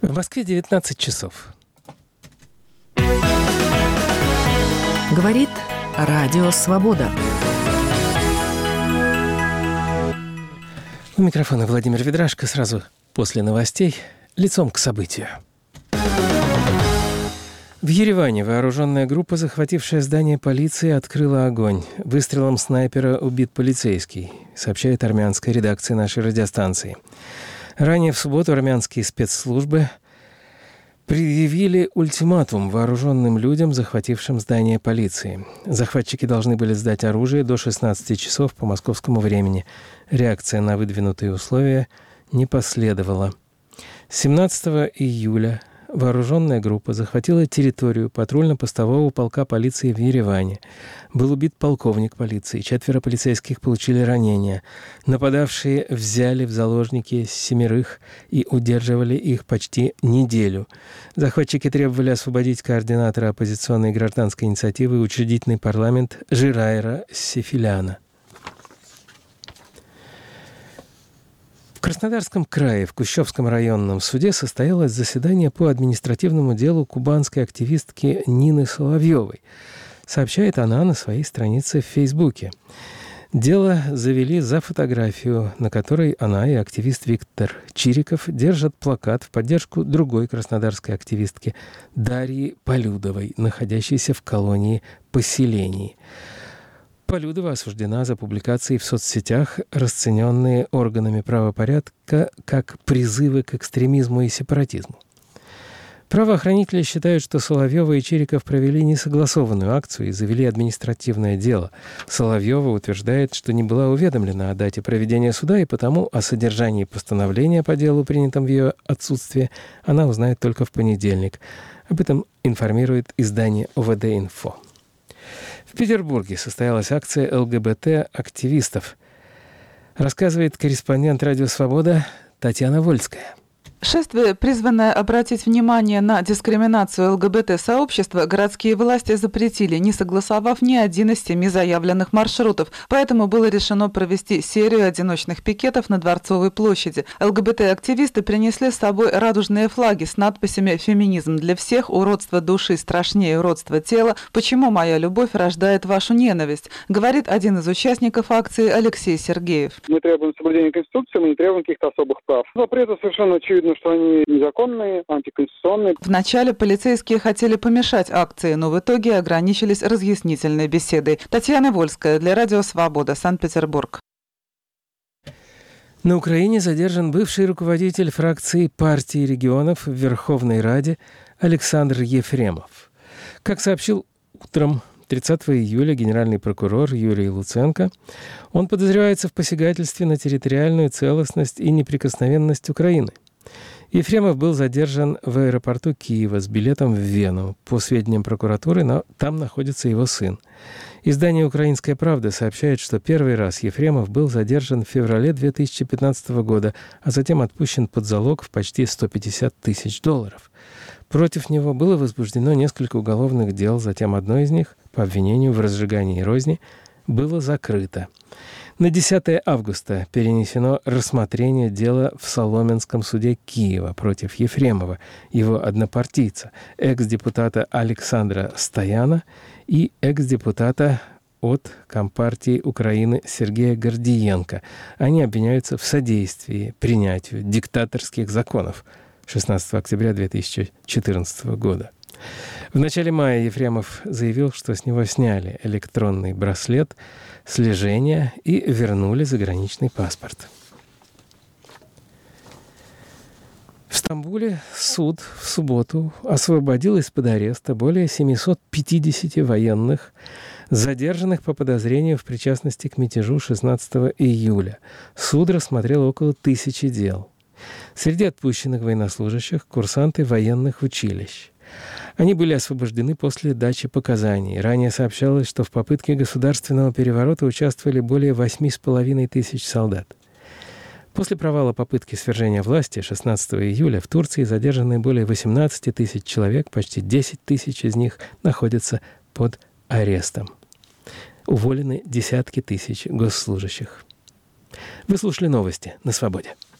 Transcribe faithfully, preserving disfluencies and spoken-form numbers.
В Москве девятнадцать часов. Говорит Радио Свобода. У микрофона Владимир Ведрашко. Сразу после новостей лицом к событию. В Ереване вооруженная группа, захватившая здание полиции, открыла огонь. Выстрелом снайпера убит полицейский, сообщает армянская редакция нашей радиостанции. Ранее в субботу армянские спецслужбы предъявили ультиматум вооруженным людям, захватившим здание полиции. Захватчики должны были сдать оружие до шестнадцати часов по московскому времени. Реакция на выдвинутые условия не последовала. семнадцатого июля вооруженная группа захватила территорию патрульно-постового полка полиции в Ереване. Был убит полковник полиции, четверо полицейских получили ранения. Нападавшие взяли в заложники семерых и удерживали их почти неделю. Захватчики требовали освободить координатора оппозиционной гражданской инициативы «Учредительный парламент» Жирайра Сефиляна. В Краснодарском крае в Кущевском районном суде состоялось заседание по административному делу кубанской активистки Нины Соловьевой. Сообщает она на своей странице в Фейсбуке. Дело завели за фотографию, на которой она и активист Виктор Чириков держат плакат в поддержку другой краснодарской активистки Дарьи Полюдовой, находящейся в колонии поселений. Полюдова осуждена за публикации в соцсетях, расцененные органами правопорядка как призывы к экстремизму и сепаратизму. Правоохранители считают, что Соловьева и Чириков провели несогласованную акцию и завели административное дело. Соловьева утверждает, что не была уведомлена о дате проведения суда, и потому о содержании постановления по делу, принятом в ее отсутствие, она узнает только в понедельник. Об этом информирует издание ОВД-Инфо. В Петербурге состоялась акция ЛГБТ-активистов. Рассказывает корреспондент «Радио Свобода» Татьяна Вольская. Шествие, призванное обратить внимание на дискриминацию ЛГБТ-сообщества, городские власти запретили, не согласовав ни один из семи заявленных маршрутов. Поэтому было решено провести серию одиночных пикетов на Дворцовой площади. ЛГБТ-активисты принесли с собой радужные флаги с надписями «Феминизм для всех», «Уродство души страшнее уродства тела», «Почему моя любовь рождает вашу ненависть», говорит один из участников акции Алексей Сергеев. Мы требуем соблюдения Конституции, мы не требуем каких-то особых прав. Запреты совершенно очевидно, что они незаконные, антиконституционные. Вначале полицейские хотели помешать акции, но в итоге ограничились разъяснительной беседой. Татьяна Вольская для Радио Свобода, Санкт-Петербург. На Украине задержан бывший руководитель фракции партии регионов в Верховной Раде Александр Ефремов. Как сообщил утром тридцатого июля генеральный прокурор Юрий Луценко, он подозревается в посягательстве на территориальную целостность и неприкосновенность Украины. Ефремов был задержан в аэропорту Киева с билетом в Вену. По сведениям прокуратуры, там находится его сын. Издание «Украинская правда» сообщает, что первый раз Ефремов был задержан в феврале две тысячи пятнадцатого года, а затем отпущен под залог в почти сто пятьдесят тысяч долларов. Против него было возбуждено несколько уголовных дел, затем одно из них, по обвинению в разжигании розни, было закрыто. На десятого августа перенесено рассмотрение дела в Соломенском суде Киева против Ефремова, его однопартийца, экс-депутата Александра Стояна и экс-депутата от Компартии Украины Сергея Гордиенко. Они обвиняются в содействии принятию диктаторских законов шестнадцатого октября две тысячи четырнадцатого года. В начале мая Ефремов заявил, что с него сняли электронный браслет слежения и вернули заграничный паспорт. В Стамбуле суд в субботу освободил из-под ареста более семисот пятидесяти военных, задержанных по подозрению в причастности к мятежу шестнадцатого июля. Суд рассмотрел около тысячи дел. Среди отпущенных военнослужащих – курсанты военных училищ. Они были освобождены после дачи показаний. Ранее сообщалось, что в попытке государственного переворота участвовали более восьми с половиной тысяч солдат. После провала попытки свержения власти шестнадцатого июля в Турции задержаны более восемнадцати тысяч человек, почти десять тысяч из них находятся под арестом. Уволены десятки тысяч госслужащих. Вы слушали новости на Свободе.